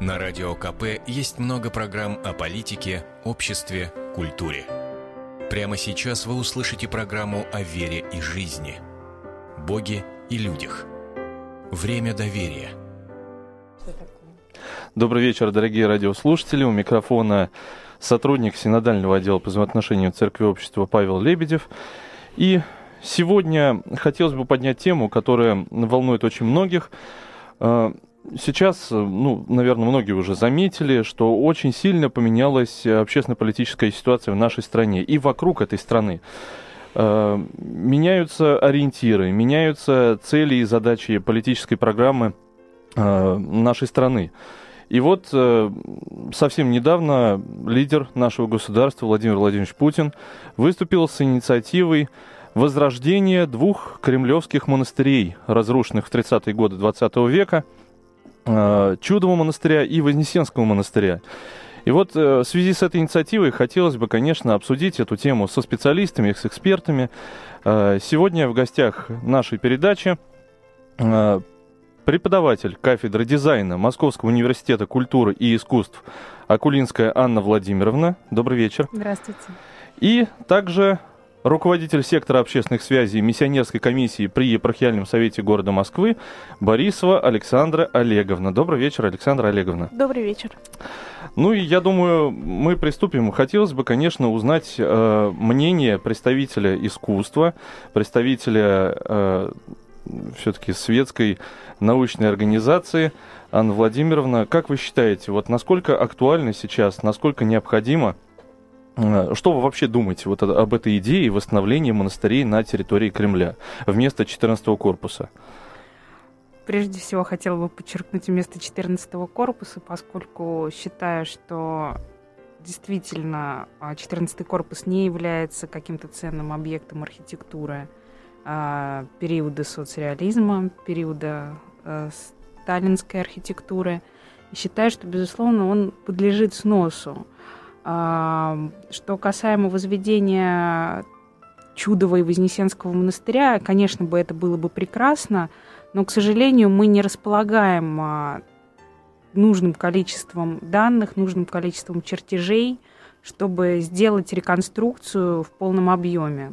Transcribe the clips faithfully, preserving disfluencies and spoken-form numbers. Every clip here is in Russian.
На Радио КП есть много программ о политике, обществе, культуре. Прямо сейчас вы услышите программу о вере и жизни, Боге и людях. Время доверия. Добрый вечер, дорогие радиослушатели. У микрофона сотрудник синодального отдела по взаимоотношениям церкви и общества Павел Лебедев. И сегодня хотелось бы поднять тему, которая волнует очень многих. Сейчас, ну, наверное, многие уже заметили, что очень сильно поменялась общественно-политическая ситуация в нашей стране и вокруг этой страны. Меняются ориентиры, меняются цели и задачи политической программы нашей страны. И вот совсем недавно лидер нашего государства Владимир Владимирович Путин выступил с инициативой возрождения двух кремлевских монастырей, разрушенных в тридцатые годы двадцатого века, Чудового монастыря и Вознесенского монастыря. И вот в связи с этой инициативой хотелось бы, конечно, обсудить эту тему со специалистами, с экспертами. Сегодня в гостях нашей передачи преподаватель кафедры дизайна Московского университета культуры и искусств Акулинская Анна Владимировна. Добрый вечер. Здравствуйте. И также руководитель сектора общественных связей миссионерской комиссии при Епархиальном совете города Москвы Борисова Александра Олеговна. Добрый вечер, Александра Олеговна. Добрый вечер. Ну и я думаю, мы приступим. Хотелось бы, конечно, узнать э, мнение представителя искусства, представителя э, все-таки светской научной организации. Анна Владимировна, как вы считаете, вот насколько актуально сейчас, насколько необходимо, что вы вообще думаете вот об этой идее восстановления монастырей на территории Кремля вместо четырнадцатого корпуса? Прежде всего, хотела бы подчеркнуть вместо четырнадцатого корпуса, поскольку считаю, что действительно четырнадцатый корпус не является каким-то ценным объектом архитектуры а, периода соцреализма, периода а, сталинской архитектуры. И считаю, что, безусловно, он подлежит сносу. Что касаемо возведения Чудового и Вознесенского монастыря, конечно бы это было бы прекрасно, но, к сожалению, мы не располагаем нужным количеством данных, нужным количеством чертежей, чтобы сделать реконструкцию в полном объеме.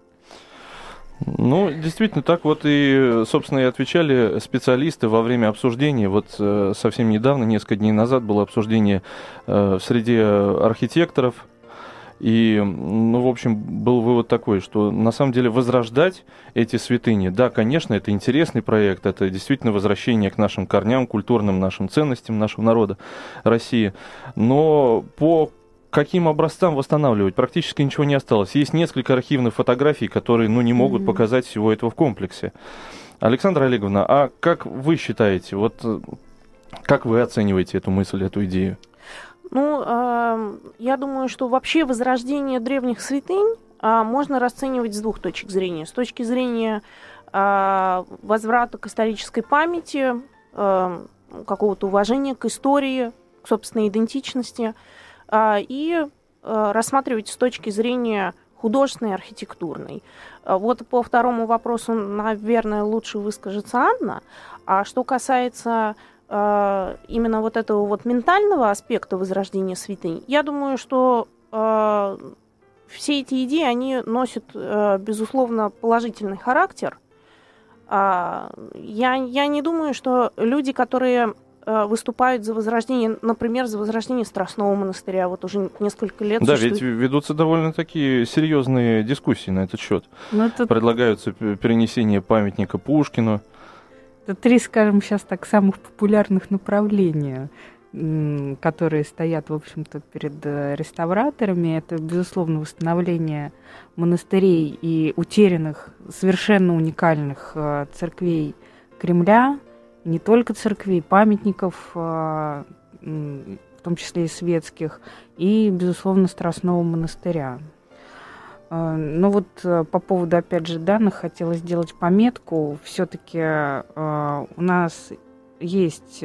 Ну, действительно, так вот и, собственно, и отвечали специалисты во время обсуждения. Вот э, совсем недавно, несколько дней назад, было обсуждение э, в среде архитекторов. И, ну, в общем, был вывод такой, что на самом деле возрождать эти святыни, да, конечно, это интересный проект, это действительно возвращение к нашим корням, культурным нашим ценностям нашего народа России. Но по каким образцам восстанавливать? Практически ничего не осталось. Есть несколько архивных фотографий, которые, ну, не могут mm-hmm. показать всего этого в комплексе. Александра Олеговна, а как вы считаете, вот как вы оцениваете эту мысль, эту идею? Ну, э, я думаю, что вообще возрождение древних святынь э, можно расценивать с двух точек зрения. С точки зрения э, возврата к исторической памяти, э, какого-то уважения к истории, к собственной идентичности, и рассматривать с точки зрения художественной и архитектурной. Вот по второму вопросу, наверное, лучше выскажется Анна. А что касается именно вот этого вот ментального аспекта возрождения святынь, я думаю, что все эти идеи, они носят, безусловно, положительный характер. Я, я не думаю, что люди, которые выступают за возрождение, например, за возрождение Страстного монастыря. Вот уже несколько лет Да, существует. ведь ведутся довольно такие серьезные дискуссии на этот счет. Это... Предлагаются перенесение памятника Пушкину. Это три, скажем, сейчас так самых популярных направления, которые стоят, в общем-то, перед реставраторами. Это, безусловно, восстановление монастырей и утерянных, совершенно уникальных церквей Кремля, не только церквей, памятников, в том числе и светских, и, безусловно, Страстного монастыря. Но вот по поводу, опять же, данных хотела сделать пометку. Все-таки у нас есть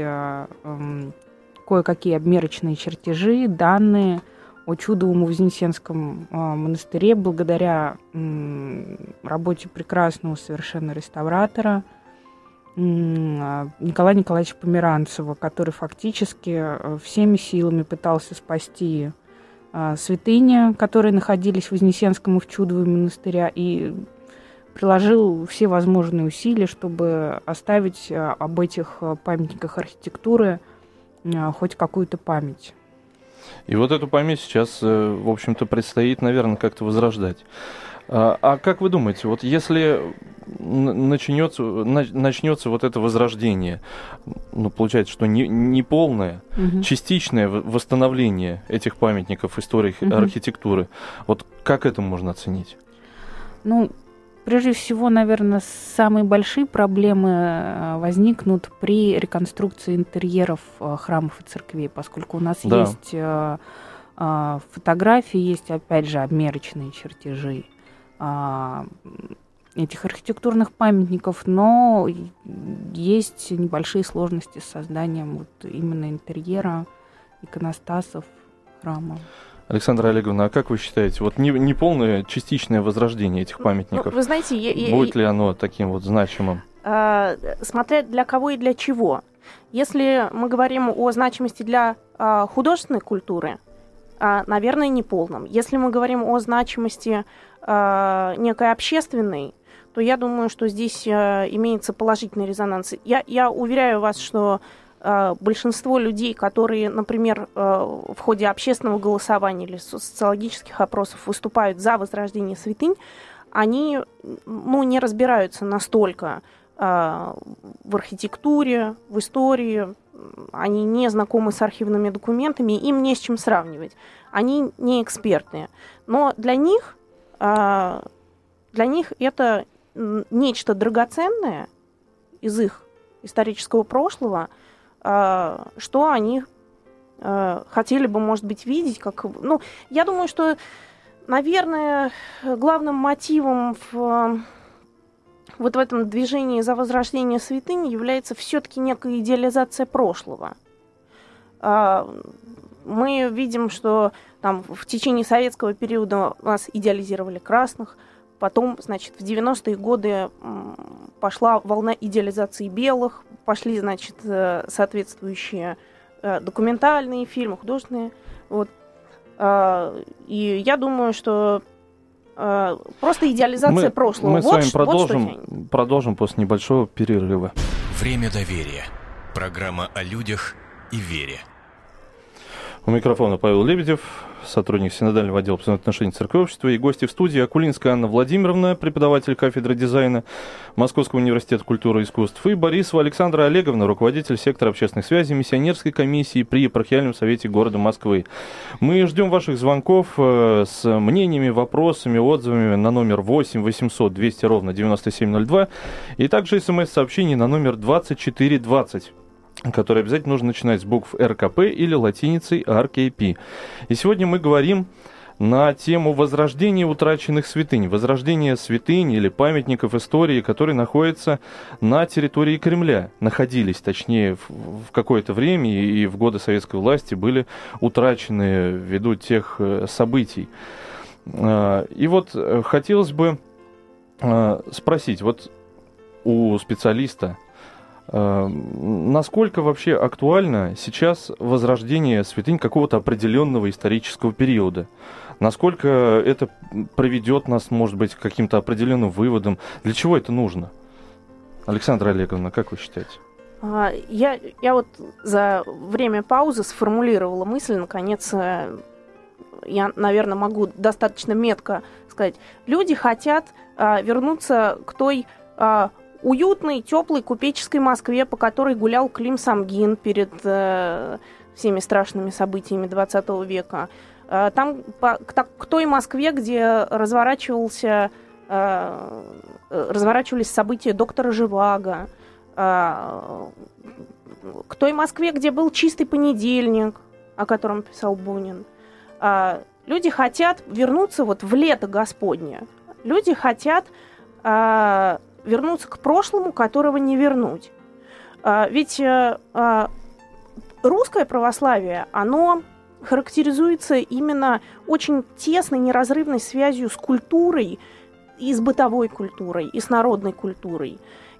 кое-какие обмерочные чертежи, данные о Чудовом и Вознесенском монастыре благодаря работе прекрасного совершенно реставратора, Николая Николаевича Померанцева, который фактически всеми силами пытался спасти святыни, которые находились в Вознесенском и в Чудовом монастыре, и приложил все возможные усилия, чтобы оставить об этих памятниках архитектуры хоть какую-то память. И вот эту память сейчас, в общем-то, предстоит, наверное, как-то возрождать. А как вы думаете, вот если начнется, начнется вот это возрождение, ну, получается, что не, не полное, угу. частичное восстановление этих памятников истории угу. архитектуры, вот как это можно оценить? Ну, прежде всего, наверное, самые большие проблемы возникнут при реконструкции интерьеров храмов и церквей, поскольку у нас да. есть фотографии, есть, опять же, обмерочные чертежи этих архитектурных памятников, но есть небольшие сложности с созданием вот именно интерьера, иконостасов храма. Александра Олеговна, а как вы считаете, вот не, не полное частичное возрождение этих памятников, ну, вы знаете, я, будет я, ли оно таким вот значимым? Э, смотря для кого и для чего. Если мы говорим о значимости для э, художественной культуры, э, наверное, неполном. Если мы говорим о значимости э, некой общественной, то я думаю, что здесь э, имеется положительный резонанс. Я, я уверяю вас, что большинство людей, которые, например, в ходе общественного голосования или социологических опросов выступают за возрождение святынь, они ну, не разбираются настолько в архитектуре, в истории, они не знакомы с архивными документами, им не с чем сравнивать. Они не экспертные. Но для них, для них это нечто драгоценное из их исторического прошлого, что они э, хотели бы, может быть, видеть. Как... Ну, я думаю, что, наверное, главным мотивом в, вот в этом движении за возрождение святынь является все-таки некая идеализация прошлого. Э, мы видим, что там, в течение советского периода у нас идеализировали красных, потом, значит, в девяностые годы пошла волна идеализации белых, пошли, значит, соответствующие документальные фильмы, художественные. Вот. И я думаю, что просто идеализация мы, прошлого. Мы вот, с вами вот продолжим, продолжим после небольшого перерыва. Время доверия. Программа о людях и вере. У микрофона Павел Лебедев, сотрудник Синодального отдела по взаимоотношениям церкви и общества, и гости в студии Акулинская Анна Владимировна, преподаватель кафедры дизайна Московского университета культуры и искусств, и Борисова Александра Олеговна, руководитель сектора общественных связей миссионерской комиссии при епархиальном совете города Москвы. Мы ждем ваших звонков с мнениями, вопросами, отзывами на номер восемь восемьсот двести ровно девяносто семь ноль два и также смс-сообщений на номер двадцать четыре двадцать. Который обязательно нужно начинать с букв эр ка пэ или латиницей ар кей пи. И сегодня мы говорим на тему возрождения утраченных святынь. Возрождение святынь или памятников истории, которые находятся на территории Кремля. Находились, точнее, в, в какое-то время и в годы советской власти были утрачены ввиду тех событий. И вот хотелось бы спросить, вот у специалиста, насколько вообще актуально сейчас возрождение святынь какого-то определенного исторического периода? Насколько это приведет нас, может быть, к каким-то определенным выводам? Для чего это нужно? Александра Олеговна, как вы считаете? Я, я вот за время паузы сформулировала мысль, наконец, я, наверное, могу достаточно метко сказать. Люди хотят вернуться к той уютной, теплой купеческой Москве, по которой гулял Клим Самгин перед э, всеми страшными событиями двадцатого века. Э, там по, к, так, к той Москве, где разворачивался, э, разворачивались события доктора Живаго. Э, к той Москве, где был чистый понедельник, о котором писал Бунин. Э, люди хотят вернуться вот в лето Господне. Люди хотят... Э, вернуться к прошлому, которого не вернуть. А, ведь а, русское православие, оно характеризуется именно очень тесной, неразрывной связью с культурой, и с бытовой культурой, и с народной культурой.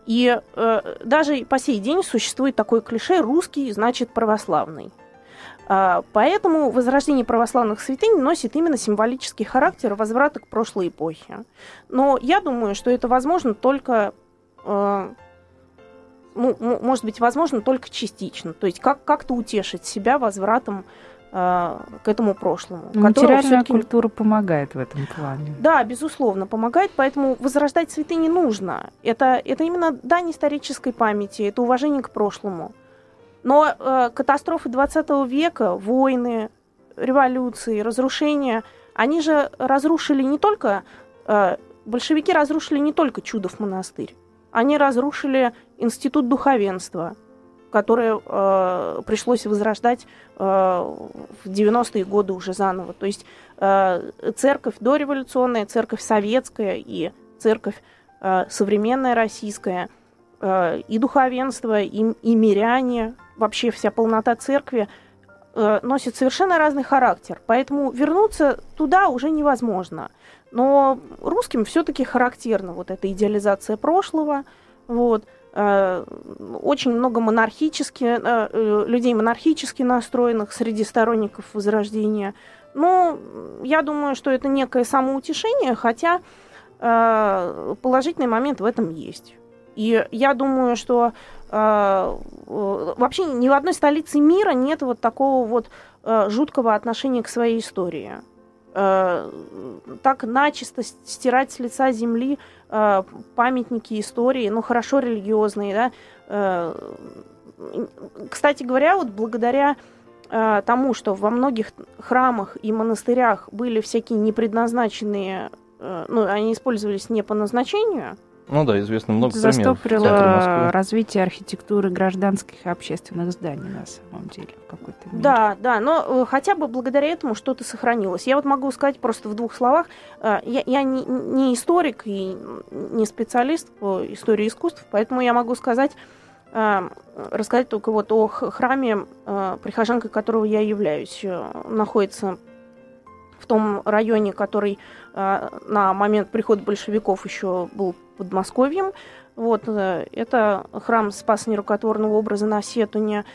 И э, даже по сей день существует такое клише «русский значит православный». Э, поэтому возрождение православных святынь носит именно символический характер возврата к прошлой эпохе. Но я думаю, что это возможно только... Э, ну, может быть, возможно только частично. То есть как- как-то утешить себя возвратом к этому прошлому. Материальная культура помогает в этом плане. Да, безусловно, помогает, поэтому возрождать святыни нужно. Это, это именно дань исторической памяти, это уважение к прошлому. Но э, катастрофы двадцатого века, войны, революции, разрушения, они же разрушили не только... Э, большевики разрушили не только Чудов монастырь, они разрушили институт духовенства, которое э, пришлось возрождать э, в девяностые годы уже заново. То есть э, церковь дореволюционная, церковь советская и церковь э, современная российская, э, и духовенство, и, и миряне, вообще вся полнота церкви э, носит совершенно разный характер. Поэтому вернуться туда уже невозможно. Но русским все-таки характерна вот эта идеализация прошлого, вот. Очень много монархически, людей монархически настроенных среди сторонников Возрождения. Но я думаю, что это некое самоутешение, хотя положительный момент в этом есть. И я думаю, что вообще ни в одной столице мира нет вот такого вот жуткого отношения к своей истории. Так начисто стирать с лица земли памятники истории, ну, хорошо религиозные, да. Кстати говоря, вот благодаря тому, что во многих храмах и монастырях были всякие непредназначенные, ну, они использовались не по назначению. Ну да, известно много примеров. Застопорило Москвы. развитие архитектуры гражданских и общественных зданий на самом деле в какой-то мере. Да, да, но хотя бы благодаря этому что-то сохранилось. Я вот могу сказать просто в двух словах. Я, я не, не историк и не специалист по истории искусств, поэтому я могу сказать, рассказать только вот о храме, прихожанкой которого я являюсь. Находится в том районе, который на момент прихода большевиков еще был Подмосковьем. Вот, это храм Спаса Нерукотворного образа на Сетуне.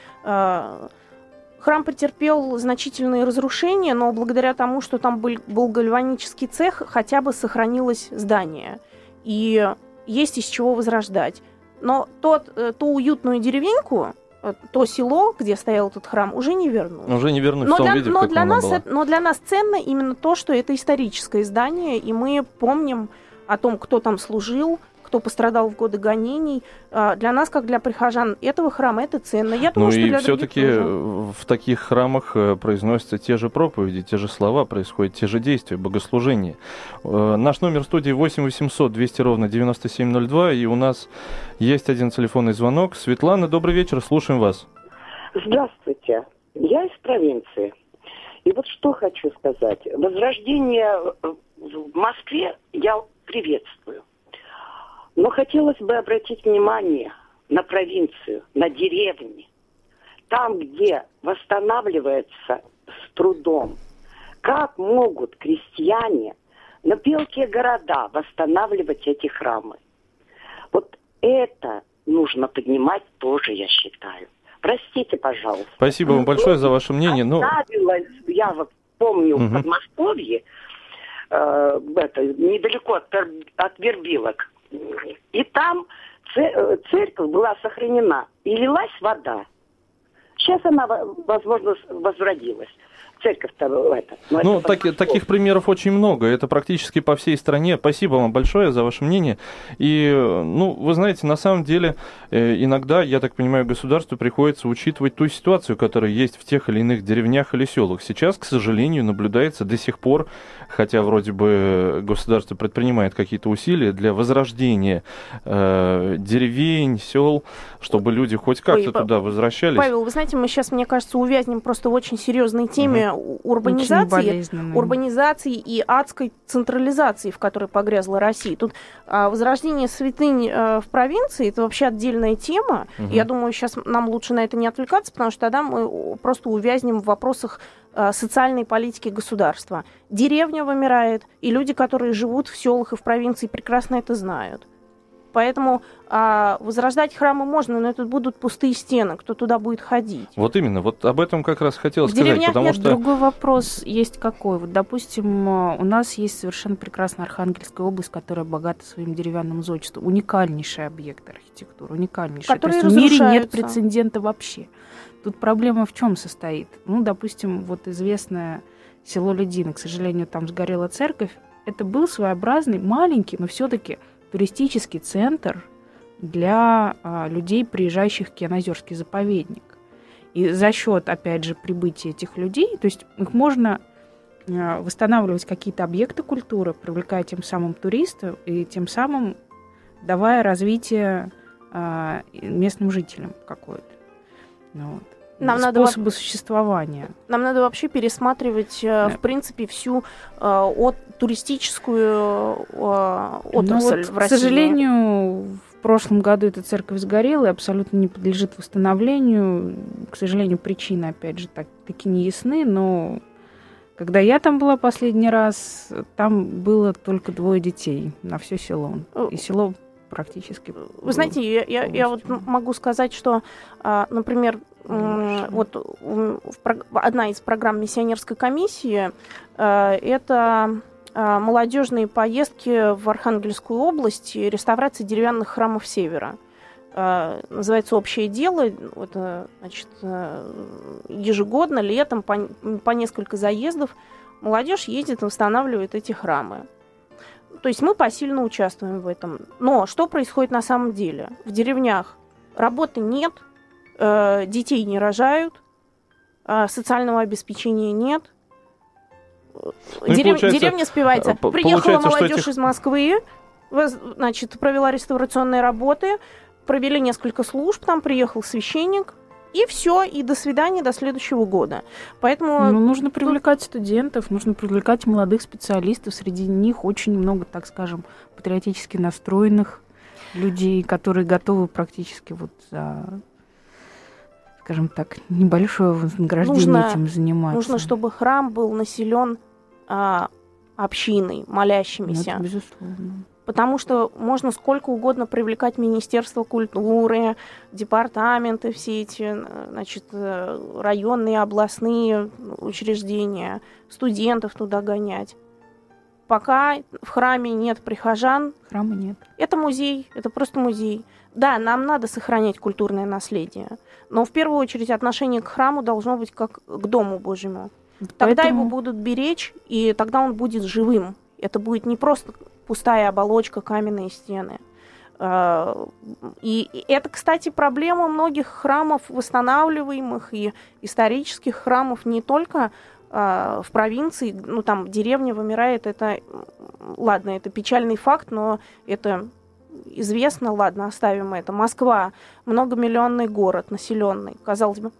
Храм претерпел значительные разрушения, но благодаря тому, что там был, был гальванический цех, хотя бы сохранилось здание. И есть из чего возрождать. Но тот, ту уютную деревеньку, то село, где стоял этот храм, уже не вернуть. Уже не вернуть в но том для, виде, но в для каком нас, она была. Но для нас ценно именно то, что это историческое здание, и мы помним о том, кто там служил, кто пострадал в годы гонений. Для нас, как для прихожан этого храма, это ценно. Я думаю, ну что и для все-таки в таких храмах произносятся те же проповеди, те же слова, происходят те же действия, богослужения. Наш номер студии восемь восемьсот двести ровно девяносто семь ноль два, и у нас есть один телефонный звонок. Светлана, добрый вечер, слушаем вас. Здравствуйте, я из провинции. И вот что хочу сказать. Возрождение в Москве я приветствую. Но хотелось бы обратить внимание на провинцию, на деревни. Там, где восстанавливается с трудом. Как могут крестьяне на мелкие города восстанавливать эти храмы? Вот это нужно поднимать тоже, я считаю. Простите, пожалуйста. Спасибо вам большое за ваше мнение. Оставилась, ну... я вот помню, угу. в Подмосковье, э, это, недалеко от, от Вербилок, и там церковь была сохранена, и лилась вода. Сейчас она, возможно, возродилась. Церковь-то это. Ну, так, таких примеров очень много. Это практически по всей стране. Спасибо вам большое за ваше мнение. И, ну, вы знаете, на самом деле, иногда, я так понимаю, государству приходится учитывать ту ситуацию, которая есть в тех или иных деревнях или селах. Сейчас, к сожалению, наблюдается до сих пор, хотя вроде бы государство предпринимает какие-то усилия для возрождения э, деревень, сел, чтобы люди хоть как-то Ой, туда возвращались. Павел, вы знаете, мы сейчас, мне кажется, увязнем просто в очень серьезной теме урбанизации, урбанизации и адской централизации, в которой погрязла Россия. Тут а, возрождение святынь а, в провинции — это вообще отдельная тема. Угу. Я думаю, сейчас нам лучше на это не отвлекаться, потому что тогда мы просто увязнем в вопросах а, социальной политики государства. Деревня вымирает, и люди, которые живут в селах и в провинции, прекрасно это знают. Поэтому а, возрождать храмы можно, но это будут пустые стены, кто туда будет ходить. Вот именно, вот об этом как раз хотел В сказать, деревнях потому нет, что... другой вопрос есть какой. Вот, допустим, у нас есть совершенно прекрасная Архангельская область, которая богата своим деревянным зодчеством. Уникальнейший объект архитектуры, уникальнейший. Которые То есть в мире нет разрушаются. прецедента вообще. Тут проблема в чем состоит? Ну, допустим, вот известное село Ледино, к сожалению, там сгорела церковь. Это был своеобразный, маленький, но все-таки туристический центр для а, людей, приезжающих в Кианозерский заповедник. И за счет, опять же, прибытия этих людей, то есть их можно а, восстанавливать какие-то объекты культуры, привлекая тем самым туристов и тем самым давая развитие а, местным жителям какое-то. Ну, вот. Нам Способы надо, существования. Нам надо вообще пересматривать, да. в принципе, всю э, от, туристическую э, отрасль вот, в России. К сожалению, в прошлом году эта церковь сгорела и абсолютно не подлежит восстановлению. К сожалению, причины, опять же, так, таки не ясны, но когда я там была последний раз, там было только двое детей на все село. И село практически... Вы знаете, я, я, я вот могу сказать, что, например, вот одна из программ миссионерской комиссии это молодежные поездки в Архангельскую область, реставрация деревянных храмов Севера. Называется «Общее дело». Это, значит, ежегодно, летом, по, по несколько заездов молодежь ездит и восстанавливает эти храмы. То есть мы посильно участвуем в этом. Но что происходит на самом деле? В деревнях работы нет, э, детей не рожают, э, социального обеспечения нет. Ну, Дерев... Деревня спивается. Приехала молодежь этих... из Москвы, значит, провела реставрационные работы, провели несколько служб, там приехал священник, и все, и до свидания, до следующего года. Поэтому... Ну, нужно привлекать студентов, нужно привлекать молодых специалистов. Среди них очень много, так скажем, патриотически настроенных людей, которые готовы практически вот за, скажем так, небольшое вознаграждение нужно, этим заниматься. Нужно, чтобы храм был населен а, общиной, молящимися. Это безусловно. Потому что можно сколько угодно привлекать Министерство культуры, департаменты, все эти, значит, районные, областные учреждения, студентов туда гонять. Пока в храме нет прихожан, храма нет. Это музей, это просто музей. Да, нам надо сохранять культурное наследие, но в первую очередь отношение к храму должно быть как к Дому Божьему. Тогда Поэтому... его будут беречь, и тогда он будет живым. Это будет не просто пустая оболочка, каменные стены. И это, кстати, проблема многих храмов, восстанавливаемых и исторических храмов не только в провинции. Ну, там деревня вымирает, это, ладно, это печальный факт, но это известно, ладно, оставим это. Москва, многомиллионный город, населенный, казалось бы.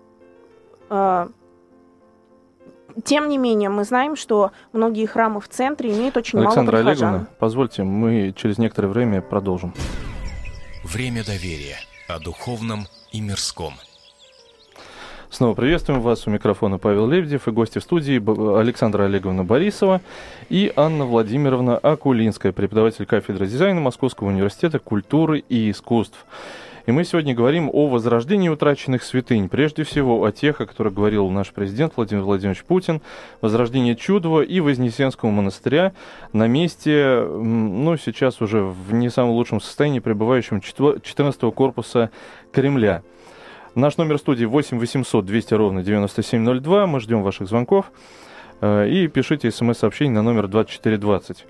Тем не менее, мы знаем, что многие храмы в центре имеют очень Александра мало прихожан. Олеговна, позвольте, мы через некоторое время продолжим. Время доверия о духовном и мирском. Снова приветствуем вас. У микрофона Павел Лебедев и гости в студии Александра Олеговна Борисова и Анна Владимировна Акулинская, преподаватель кафедры дизайна Московского университета культуры и искусств. И мы сегодня говорим о возрождении утраченных святынь. Прежде всего о тех, о которых говорил наш президент Владимир Владимирович Путин. Возрождение Чудова и Вознесенского монастыря на месте, ну, сейчас уже в не самом лучшем состоянии, пребывающем четырнадцатого корпуса Кремля. Наш номер студии восемь восемьсот двести ровно девяносто семь ноль два. Мы ждем ваших звонков. И пишите смс-сообщение на номер двадцать четыре двадцать.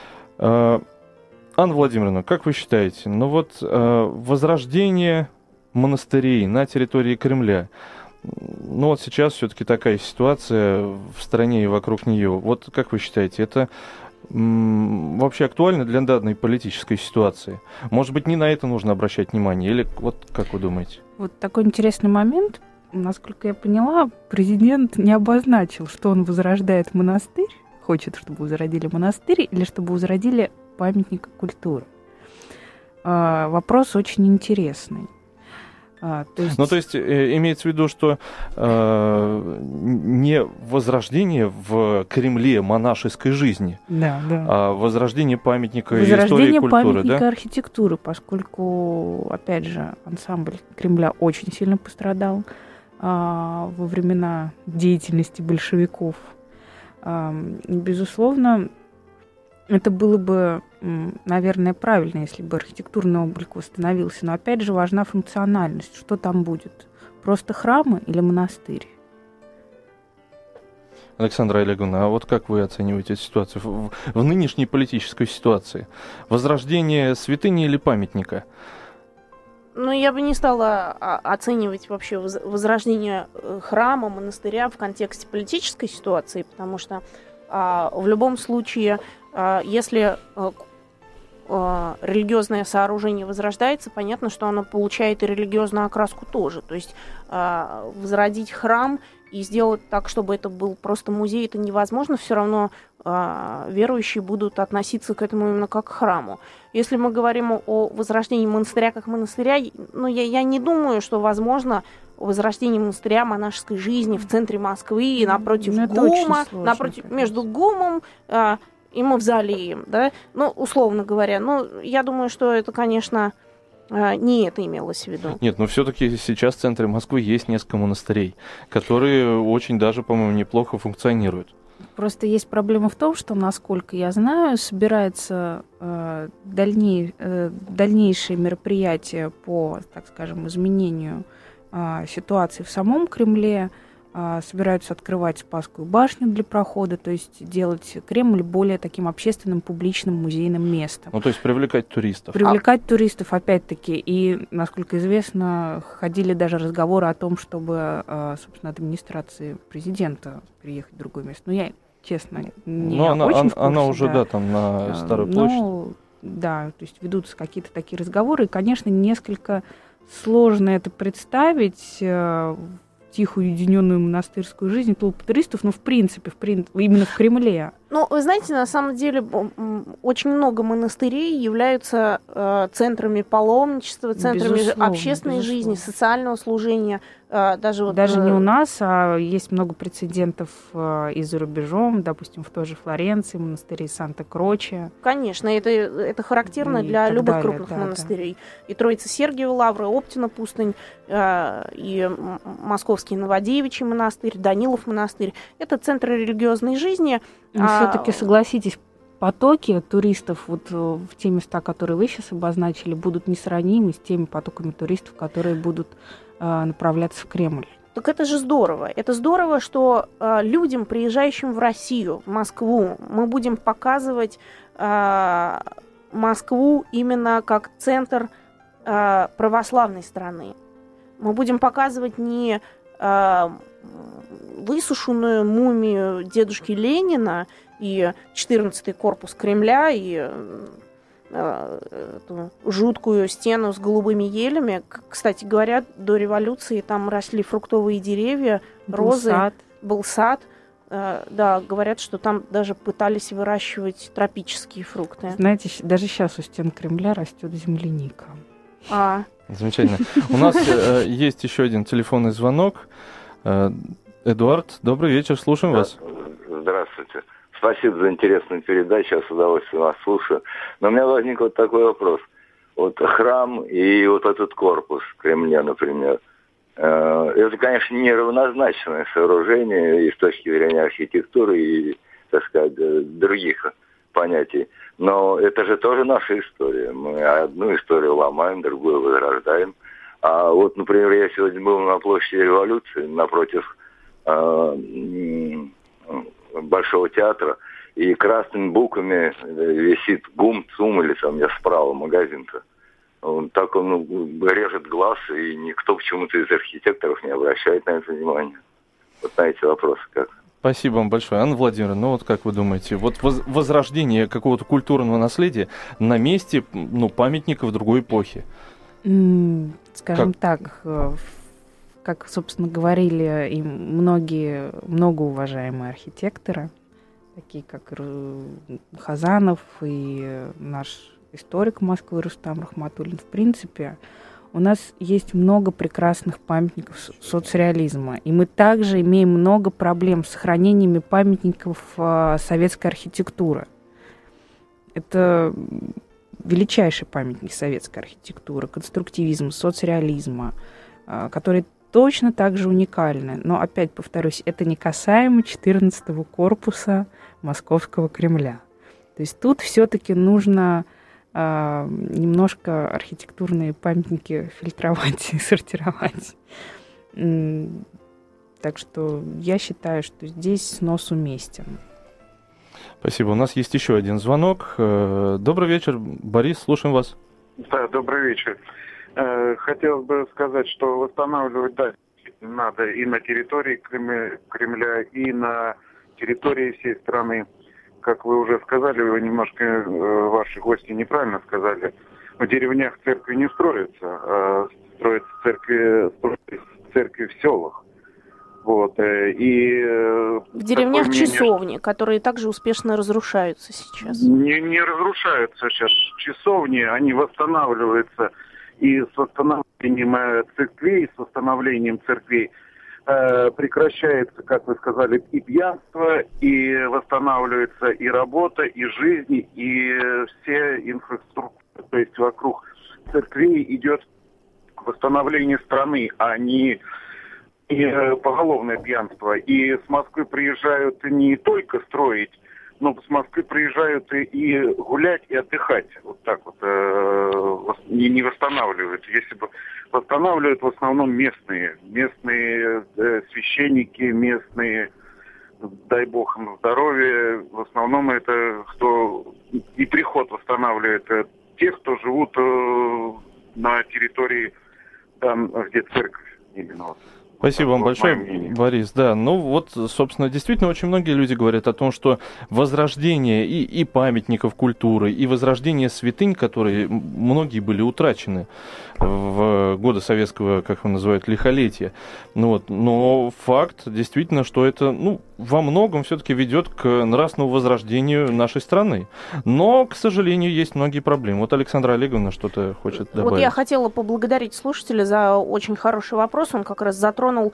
Анна Владимировна, как вы считаете, ну вот э, возрождение монастырей на территории Кремля, ну вот сейчас все-таки такая ситуация в стране и вокруг нее, вот как вы считаете, это м, вообще актуально для данной политической ситуации? Может быть, не на это нужно обращать внимание, или вот как вы думаете? Вот такой интересный момент. Насколько я поняла, президент не обозначил, что он возрождает монастырь, хочет, чтобы возродили монастырь, или чтобы возродили памятник культуры. Вопрос очень интересный. А, то есть... Ну, то есть э, имеется в виду, что э, не возрождение в Кремле монашеской жизни, да, да. а возрождение памятника возрождение истории и культуры, памятника да? архитектуры, поскольку, опять же, ансамбль Кремля очень сильно пострадал а, во времена деятельности большевиков. А, безусловно, это было бы, наверное, правильно, если бы архитектурный облик восстановился. Но, опять же, важна функциональность. Что там будет? Просто храмы или монастырь? Александра Олеговна, а вот как вы оцениваете эту ситуацию в, в нынешней политической ситуации? Возрождение святыни или памятника? Ну, я бы не стала оценивать вообще возрождение храма, монастыря в контексте политической ситуации, потому что а, в любом случае... Если религиозное сооружение возрождается, понятно, что оно получает и религиозную окраску тоже. То есть возродить храм и сделать так, чтобы это был просто музей, это невозможно. Все равно верующие будут относиться к этому именно как к храму. Если мы говорим о возрождении монастыря как монастыря, ну, я, я не думаю, что возможно возрождение монастыря монашеской жизни в центре Москвы, напротив ну, ГУМа, сложно, напротив, конечно. между ГУМом и мавзолеем, да, ну, условно говоря. Ну, я думаю, что это, конечно, не это имелось в виду. Нет, но все-таки сейчас в центре Москвы есть несколько монастырей, которые очень даже, по-моему, неплохо функционируют. Просто есть проблема в том, что, насколько я знаю, собирается э, дальней, э, дальнейшие мероприятия по, так скажем, изменению э, ситуации в самом Кремле. Собираются открывать Спасскую башню для прохода, то есть делать Кремль более таким общественным, публичным, музейным местом. Ну, то есть привлекать туристов. Привлекать а... туристов, опять-таки. И, насколько известно, ходили даже разговоры о том, чтобы, собственно, администрации президента переехать в другое место. Но я, честно, не Но она, очень она, в курсе. она уже, да, да, там на Старой площади. Ну, да, то есть ведутся какие-то такие разговоры. И, конечно, несколько сложно это представить, тихую, уединенную монастырскую жизнь, толпы туристов, но в принципе, в прин... именно в Кремле. Ну, вы знаете, на самом деле очень много монастырей являются э, центрами паломничества, центрами безусловно, общественной безусловно. жизни, социального служения. Э, даже вот, даже э... не у нас, а есть много прецедентов э, и за рубежом, допустим, в той же Флоренции, монастыре Санта-Кроче. Конечно, это, это характерно и для любых далее, крупных да, монастырей. Да. И Троица Сергиева Лавра, Оптина пустынь, э, и Московский Новодевичий монастырь, Данилов монастырь. Это центры религиозной жизни. Но все-таки, согласитесь, потоки туристов вот в те места, которые вы сейчас обозначили, будут несравнимы с теми потоками туристов, которые будут э, направляться в Кремль. Так это же здорово. Это здорово, что э, людям, приезжающим в Россию, в Москву, мы будем показывать э, Москву именно как центр э, православной страны. Мы будем показывать не э, высушенную мумию дедушки Ленина и четырнадцатый корпус Кремля и э, эту жуткую стену с голубыми елями. Кстати говоря, до революции там росли фруктовые деревья, был розы, сад. был сад. Э, да, говорят, что там даже пытались выращивать тропические фрукты. Знаете, даже сейчас у стен Кремля растет земляника. А. Замечательно. У нас э, есть еще один телефонный звонок. Э, Эдуард, добрый вечер, слушаем вас. Здравствуйте. Спасибо за интересную передачу, я с удовольствием вас слушаю. Но у меня возник вот такой вопрос. Вот храм и вот этот корпус в Кремле, например, э, это, конечно, неравнозначное сооружение и с точки зрения архитектуры и, так сказать, других понятий. Но это же тоже наша история. Мы одну историю ломаем, другую возрождаем. А вот, например, я сегодня был на площади Революции напротив Большого театра, и красными буквами висит ГУМ, ЦУМ, или там я справа магазин-то. Он, так он ну, режет глаз, и никто почему-то из архитекторов не обращает на это внимания. Вот на эти вопросы как. Спасибо вам большое. Анна Владимировна, ну вот как вы думаете, вот возрождение какого-то культурного наследия на месте ну, памятников другой эпохи? Mm, скажем как? так, как, собственно, говорили и многие, многоуважаемые архитекторы, такие как Хазанов и наш историк Москвы Рустам Рахматуллин, в принципе, у нас есть много прекрасных памятников соцреализма, и мы также имеем много проблем с сохранениями памятников советской архитектуры. Это величайший памятник советской архитектуры, конструктивизма, соцреализма, которые точно так же уникальны. Но, опять повторюсь, это не касаемо четырнадцатого корпуса Московского Кремля. То есть тут все-таки нужно э, немножко архитектурные памятники фильтровать и сортировать. Так что я считаю, что здесь снос уместен. Спасибо. У нас есть еще один звонок. Добрый вечер, Борис, слушаем вас. Да, добрый вечер. Хотелось бы сказать, что восстанавливать, да, надо и на территории Кремля, и на территории всей страны. Как вы уже сказали, вы немножко, ваши гости неправильно сказали, в деревнях церкви не строятся, а строятся церкви, строятся церкви в селах. Вот, и в деревнях часовни, которые также успешно разрушаются сейчас. Не, не разрушаются сейчас часовни, они восстанавливаются. И с восстановлением церквей, с восстановлением церквей э, прекращается, как вы сказали, и пьянство, и восстанавливается и работа, и жизнь, и все инфраструктуры. То есть вокруг церквей идет восстановление страны, а не и, э, поголовное пьянство. И с Москвы приезжают не только строить, но с Москвы приезжают и, и гулять, и отдыхать. Вот так вот. Э, не, не восстанавливают. Если бы восстанавливают, в основном местные. Местные э, священники, местные, дай бог им здоровья. В основном это кто и приход восстанавливает. Э, те, кто живут э, на территории, там, где церковь именно вот. Спасибо вам большое, Борис. Да, ну вот, собственно, действительно очень многие люди говорят о том, что возрождение и, и памятников культуры, и возрождение святынь, которые многие были утрачены в годы советского, как его называют, лихолетия. Ну, вот, но факт действительно, что это, ну, во многом все-таки ведет к нравственному возрождению нашей страны. Но, к сожалению, есть многие проблемы. Вот Александра Олеговна что-то хочет добавить. Вот я хотела поблагодарить слушателя за очень хороший вопрос. Он как раз затронул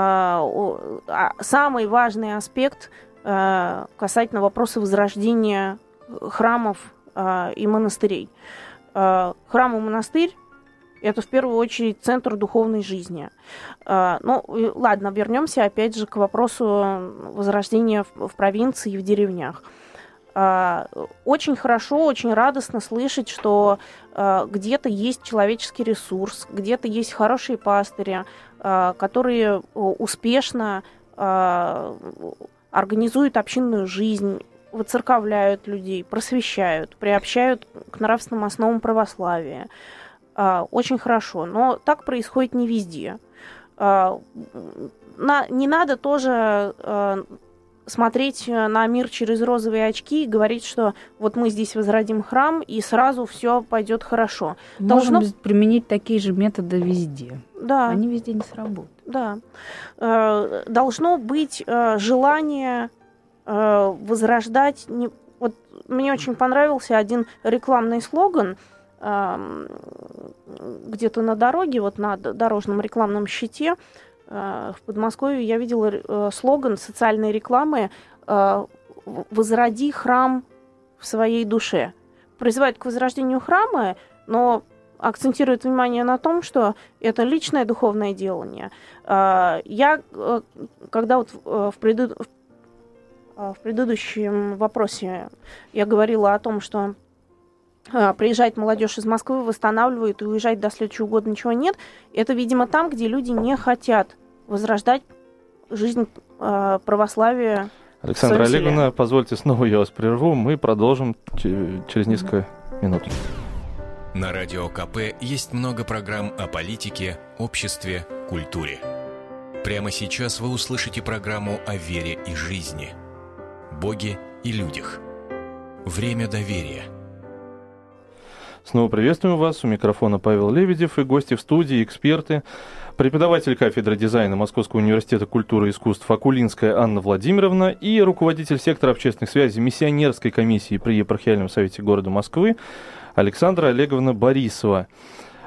э, самый важный аспект э, касательно вопроса возрождения храмов э, и монастырей. Э, храм и монастырь — это в первую очередь центр духовной жизни. Ну, ладно, вернемся опять же к вопросу возрождения в провинции и в деревнях. Очень хорошо, очень радостно слышать, что где-то есть человеческий ресурс, где-то есть хорошие пастыри, которые успешно организуют общинную жизнь, выцерковляют людей, просвещают, приобщают к нравственным основам православия. Очень хорошо, но так происходит не везде. Не надо тоже смотреть на мир через розовые очки и говорить, что вот мы здесь возродим храм, и сразу все пойдет хорошо. Можем Должно... применить такие же методы везде. Да. Они везде не сработают. Да. Должно быть желание возрождать... Вот мне очень понравился один рекламный слоган, где-то на дороге, вот на дорожном рекламном щите в Подмосковье я видела слоган социальной рекламы «Возроди храм в своей душе». Призывает к возрождению храма, но акцентирует внимание на том, что это личное духовное делание. Я, когда вот в преду... в предыдущем вопросе я говорила о том, что приезжает молодежь из Москвы, восстанавливает, и уезжать до следующего года ничего нет. Это, видимо, там, где люди не хотят возрождать жизнь э, православия. Александра Олеговна, позвольте снова я вас прерву. Мы продолжим через несколько минут. На Радио КП есть много программ о политике, обществе, культуре. Прямо сейчас вы услышите программу о вере и жизни, Боге и людях. Время доверия. Снова приветствуем вас. У микрофона Павел Лебедев и гости в студии, эксперты, преподаватель кафедры дизайна Московского университета культуры и искусств Акулинская Анна Владимировна и руководитель сектора общественных связей миссионерской комиссии при епархиальном совете города Москвы Александра Олеговна Борисова.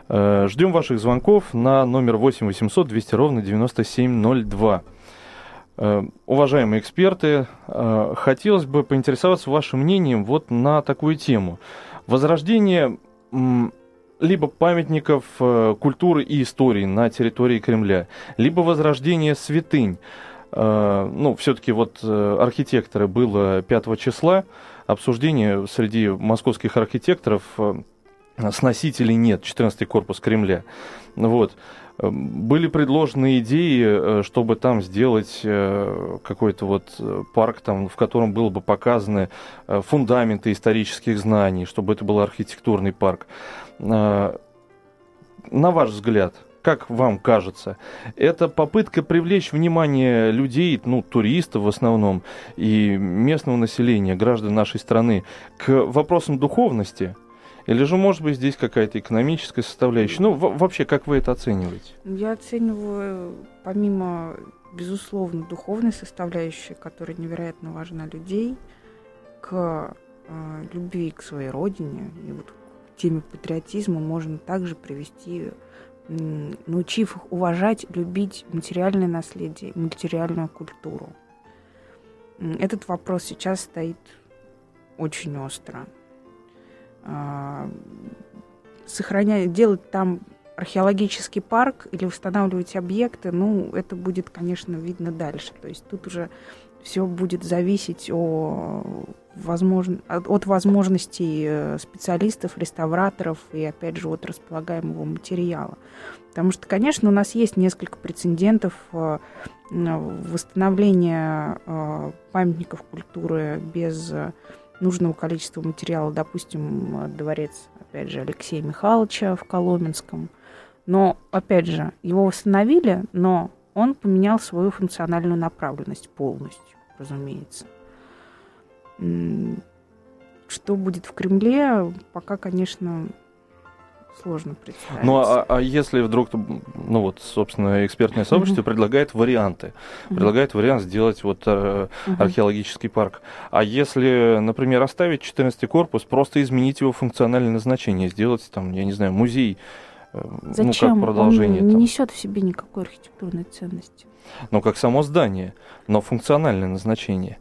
Ждем ваших звонков на номер восемь восемьсот двести ровно девяносто семь ноль два. Уважаемые эксперты, хотелось бы поинтересоваться вашим мнением вот на такую тему. Возрождение либо памятников культуры и истории на территории Кремля, либо возрождение святынь. Ну, все-таки вот архитекторы было пятого числа, обсуждение среди московских архитекторов, сносителей нет, четырнадцатый корпус Кремля. Вот. Были предложены идеи, чтобы там сделать какой-то вот парк, там, в котором было бы показаны фундаменты исторических знаний, чтобы это был архитектурный парк. На ваш взгляд, как вам кажется, это попытка привлечь внимание людей, ну, туристов в основном, и местного населения, граждан нашей страны, к вопросам духовности? Или же, может быть, здесь какая-то экономическая составляющая? Ну, в- вообще, как вы это оцениваете? Я оцениваю, помимо, безусловно, духовной составляющей, которая невероятно важна людей, к э, любви к своей родине и вот к теме патриотизма можно также привести, м, научив их уважать, любить материальное наследие, материальную культуру. М, Этот вопрос сейчас стоит очень остро. А, Сохранять, делать там археологический парк или устанавливать объекты, ну, это будет, конечно, видно дальше. То есть тут уже все будет зависеть о, возможно, от, от возможностей специалистов, реставраторов и, опять же, от располагаемого материала. Потому что, конечно, у нас есть несколько прецедентов э, восстановления э, памятников культуры без нужного количества материала. Допустим, дворец, опять же, Алексея Михайловича в Коломенском. Но, опять же, его восстановили, но он поменял свою функциональную направленность полностью, разумеется. Что будет в Кремле, пока, конечно, сложно представить. Ну, а, а если вдруг, ну вот, собственно, экспертное сообщество mm-hmm. предлагает варианты, mm-hmm. предлагает вариант сделать вот э, mm-hmm. археологический парк. А если, например, оставить четырнадцатый корпус, просто изменить его функциональное назначение, сделать там, я не знаю, музей, э, Зачем? ну, как продолжение. Он не там. несет в себе никакой архитектурной ценности. Ну, как само здание, но функциональное назначение.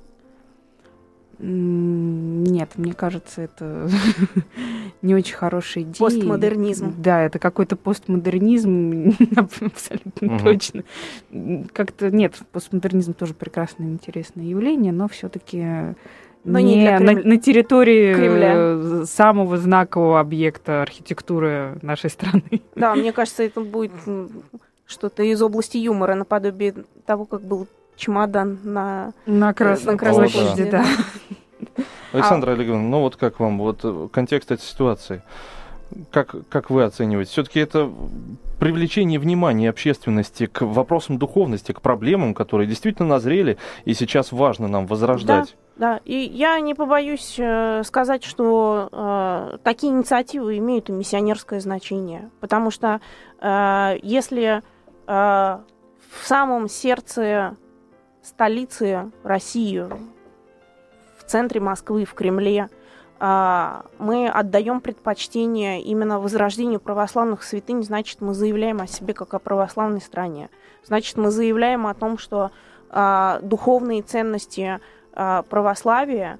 Нет, мне кажется, это не очень хорошая идея. Постмодернизм. Да, это какой-то постмодернизм, абсолютно Мгм. точно. Как-то нет, постмодернизм тоже прекрасное, интересное явление, но все-таки Но не, не для на, Крем- на территории Кремля. э, самого знакового объекта архитектуры нашей страны. Да, мне кажется, это будет м, что-то из области юмора, наподобие того, как был чемодан на... На Красной на Красной площади, площади, да. Александра Олеговна, ну вот как вам вот э, контекст этой ситуации? Как, как вы оцениваете? Все-таки это привлечение внимания общественности к вопросам духовности, к проблемам, которые действительно назрели, и сейчас важно нам возрождать. Да, и я не побоюсь э, сказать, что э, такие инициативы имеют и миссионерское значение. Потому что э, если э, в самом сердце столицы России, в центре Москвы, в Кремле, э, мы отдаем предпочтение именно возрождению православных святынь, значит, мы заявляем о себе как о православной стране. Значит, мы заявляем о том, что э, духовные ценности православия,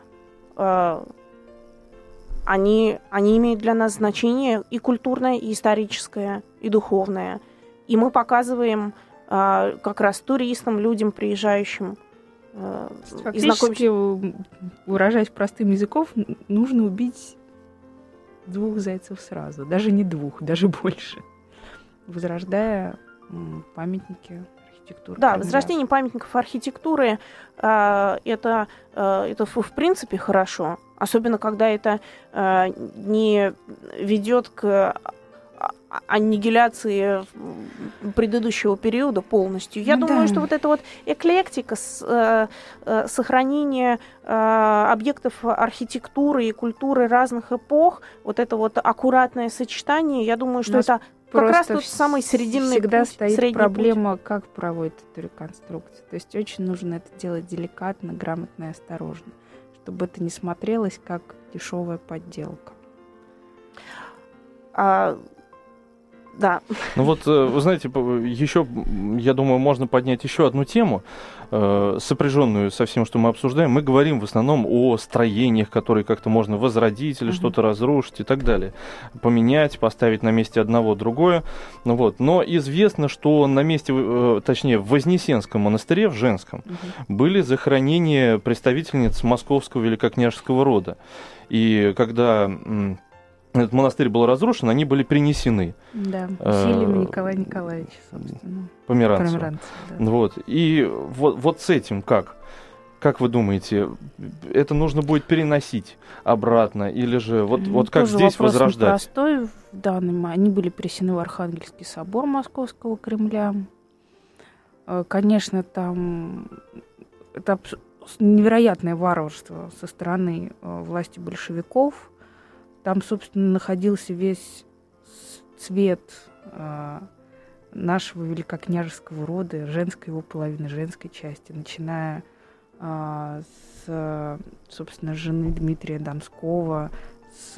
они, они имеют для нас значение и культурное, и историческое, и духовное. И мы показываем как раз туристам, людям, приезжающим, и Фактически, выражаясь простым языком, нужно убить двух зайцев сразу. Даже не двух, даже больше. Возрождая м, памятники архитектуры. Да, Кремля. возрождение памятников архитектуры э, это, э, это в в принципе хорошо. Особенно, когда это э, не ведет к аннигиляции предыдущего периода полностью. Я Ну думаю, да. что вот эта вот эклектика, с, э, э, сохранение э, объектов архитектуры и культуры разных эпох, вот это вот аккуратное сочетание, я думаю, что У нас это как раз Просто тот самый срединный всегда путь, стоит средний проблема, как проводит эту реконструкцию. То есть очень нужно это делать деликатно, грамотно и осторожно, чтобы это не смотрелось как дешевая подделка. А Да. Ну вот, вы знаете, еще, я думаю, можно поднять еще одну тему, сопряженную со всем, что мы обсуждаем. Мы говорим в основном о строениях, которые как-то можно возродить или uh-huh. что-то разрушить и так далее. Поменять, поставить на месте одного другое. Ну вот. Но известно, что на месте, точнее, в Вознесенском монастыре, в Женском, uh-huh. были захоронения представительниц московского великокняжеского рода. И когда этот монастырь был разрушен, они были принесены. Да, усилиями Николая Николаевича, собственно. Померанцева. Померанцева, да. Вот. И вот, вот с этим как? Как вы думаете, это нужно будет переносить обратно? Или же вот, ну, вот как здесь возрождать? Простой в данном. Они были перенесены в Архангельский собор Московского Кремля. Конечно, там это невероятное варварство со стороны власти большевиков. Там, собственно, находился весь цвет э, нашего великокняжеского рода, женской его половины, женской части, начиная э, с, собственно, жены Дмитрия Донского, с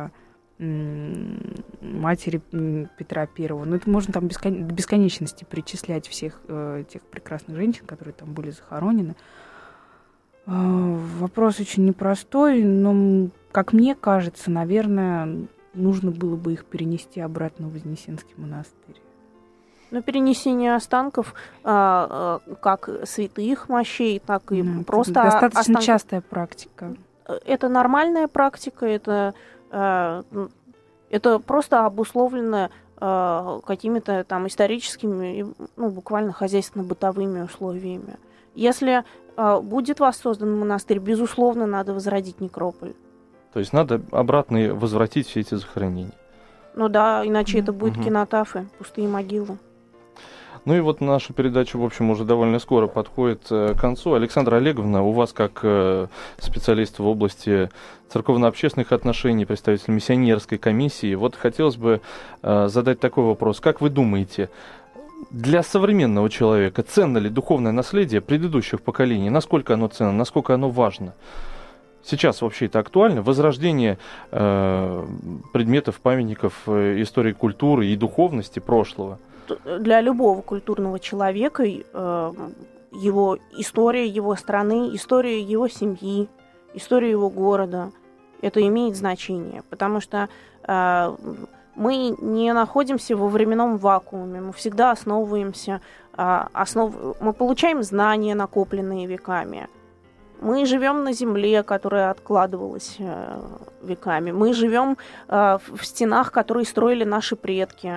э, матери Петра Первого. Ну, это можно там бескон... до бесконечности перечислять всех э, тех прекрасных женщин, которые там были захоронены. Э, вопрос очень непростой, но... Как мне кажется, наверное, нужно было бы их перенести обратно в Вознесенский монастырь. Но перенесение останков а, а, как святых мощей, так и mm, просто... Достаточно останков... частая практика. Это нормальная практика, это, а, это просто обусловлено а, какими-то там историческими, ну, буквально хозяйственно-бытовыми условиями. Если а, будет воссоздан монастырь, безусловно, надо возродить некрополь. То есть надо обратно возвратить все эти захоронения. Ну да, иначе mm-hmm. это будет угу. кинотафы, пустые могилы. Ну и вот наша передача, в общем, уже довольно скоро подходит к концу. Александра Олеговна, у вас как специалист в области церковно-общественных отношений, представитель миссионерской комиссии, вот хотелось бы задать такой вопрос. Как вы думаете, для современного человека ценно ли духовное наследие предыдущих поколений? Насколько оно ценно, насколько оно важно? Сейчас вообще это актуально? Возрождение э, предметов, памятников э, истории культуры и духовности прошлого? Для любого культурного человека э, его история его страны, история его семьи, история его города, это имеет значение. Потому что э, мы не находимся во временном вакууме, мы всегда основываемся, э, основ... мы получаем знания, накопленные веками. Мы живем на земле, которая откладывалась э, веками. Мы живем э, в стенах, которые строили наши предки.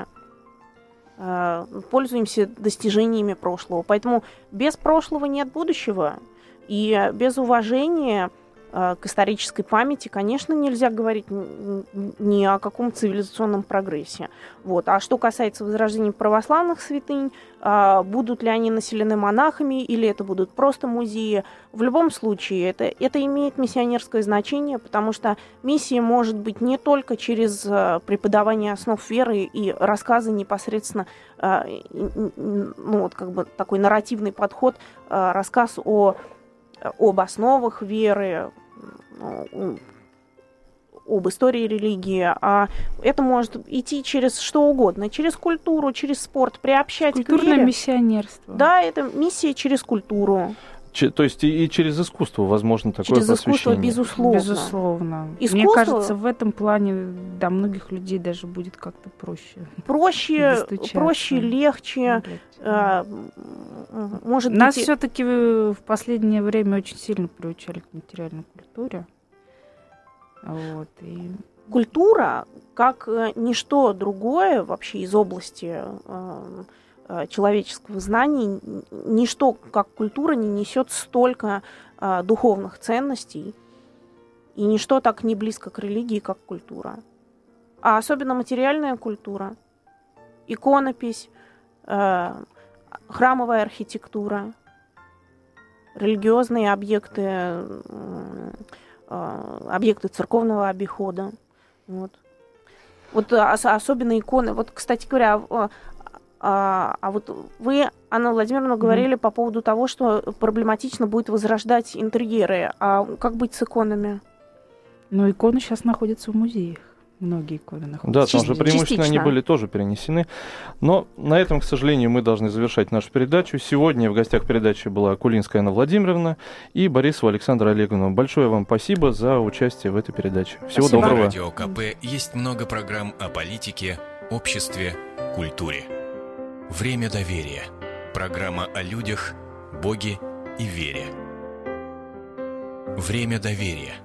Э, пользуемся достижениями прошлого. Поэтому без прошлого нет будущего. И без уважения э, к исторической памяти, конечно, нельзя говорить ни о каком цивилизационном прогрессе. Вот. А что касается возрождения православных святынь, э, будут ли они населены монахами или это будут просто музеи, в любом случае это, это имеет миссионерское значение, потому что миссия может быть не только через э, преподавание основ веры и рассказы непосредственно, э, ну, вот как бы такой нарративный подход, э, рассказ о об основах веры, об истории религии, а это может идти через что угодно, через культуру, через спорт, приобщать к вере. Культурное миссионерство. Да, это миссия через культуру. Ч- то есть и, и через искусство возможно такое через просвещение? Через искусство, безусловно. Безусловно. Искусство... Мне кажется, в этом плане для многих людей даже будет как-то проще. Проще, проще, легче. Э, может Нас быть... все-таки в последнее время очень сильно приучали к материальной культуре. Вот, и... Культура, как ничто другое вообще из области э, человеческого знания, ничто, как культура, не несет столько э, духовных ценностей, и ничто так не близко к религии, как культура. А особенно материальная культура, иконопись, э, храмовая архитектура, религиозные объекты, э, объекты церковного обихода. Вот. Вот особенно иконы. Вот, кстати говоря, а, а, а вот вы, Анна Владимировна, говорили mm-hmm. по поводу того, что проблематично будет возрождать интерьеры. А как быть с иконами? Ну, иконы сейчас находятся в музеях. многие иконы находятся. Да, там же Частично. преимущественно они были тоже перенесены. Но на этом, к сожалению, мы должны завершать нашу передачу. Сегодня в гостях передачи была Кулинская Анна Владимировна и Борисова Александра Олеговна. Большое вам спасибо за участие в этой передаче. Всего Спасибо. доброго. На Радио КП есть много программ о политике, обществе, культуре. Время доверия. Программа о людях, Боге и вере. Время доверия.